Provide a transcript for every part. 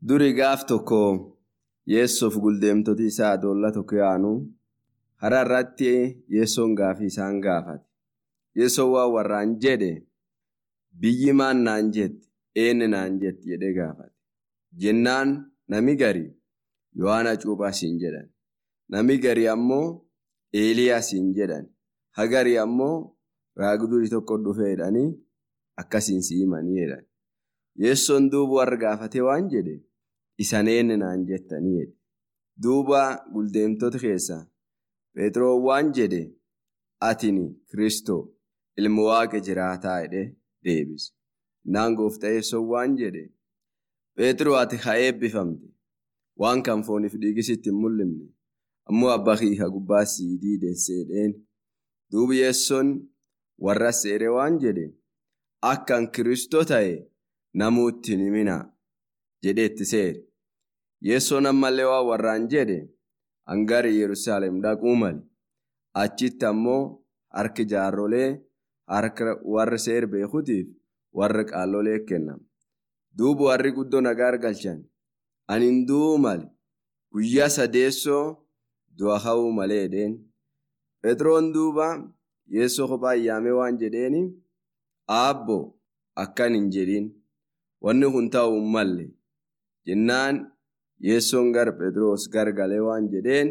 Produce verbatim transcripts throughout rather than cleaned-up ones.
Duri gaaf tokko Yesuuf guldeemtoti isaa doolla tokko yaanu hara irratti Yesuun gaafii isaan gaafate. Yesuun waa warraan jedhe biyyi maan naan jetti eenyu naan jetti jedhee gaafate. Jennaan nami gari Yohaana Cuuphaa siin jedhan. Nami gari ammoo Eeliyaa siin jedhan. Hagari ammoo raagduu tokko dhufeedhanii akkasiin si himanii jedhan. Yesuun duuba warra gaafate waan jedhe isan eenyu naan jettanii jedhe. Duuba guldeemtota keessaa Phexroo waan jedhe atini Kiristoo ilma Waaqa jiraataa jedhe deebise. Naan gooftaa Yesuun waan jedhe Phexroo ati haa eebbifamte waan kan fooniif dhiigisitti hin mul'imne ammoo abbaa kee gubbaa sii diideesseedheen. Duuba Yesuun warra seere waan jedhe akkan Kiristoo ta'e namuutti hin himinaa jedhee itti seere. Yesuun ammallee waan warraan jedhe hangari Yerusaalem dhaquu mali. Achitti ammoo harki jaarrolee harka warra seer beekutiif warra qaallolee kennama. Duuba warri guddoo nagaa argalchan ani hin du'uu mali guyyaa sadeessoo du'a hawuu maleedheen. Phexroon duuba Yesuus kophaa yaamee waan jedheeni aabbo akkan hin jedhin wanni kun ta'uu hin malle jennaan Yesuun gara Phexroos gargalee waan jedheen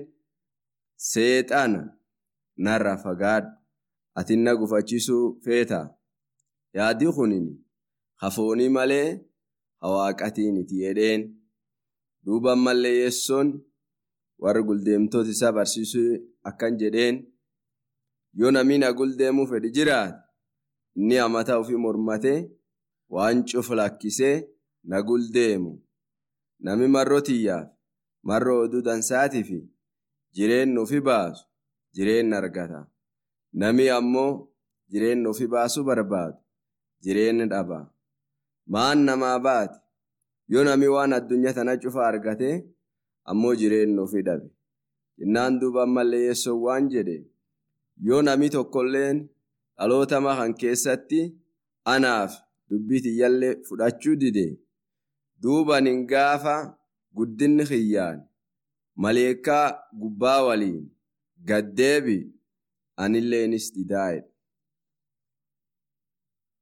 seexana narraa fagaadhu ati na gufachiisuu feetaa yaadii kunin hafoonii malee hawaaqatiin iti jedheen. Duuba ammallee Yesuun warra guldeemtota isaa barsiisuu akkan jedheen yoo namni na guldeemuu fedhi jiraate inni amataa ofii mormatee waan cufu lakkisee na guldeemu. Nami marroo tiyyaaf marroo oduu dansaatiif jireenya ofii baasu jireenya argata. Nami ammoo jireenya ofii baasuu barbaadu jireenya dhaba. Maan namaa baate yoo nami waan addunyaa tana cufa argate ammoo jireenya ofii dhabe. Jennaan duuba ammallee Yesuun waan jedhe yoo nami tokkolleen dhaloota makan keessatti anaaf dubbii tiyyallee fudhachuu dide duuba nin gaafa guddinni kiyyaan maleekaa gubbaa waliin gaddeebi anilleenis didaa'edha.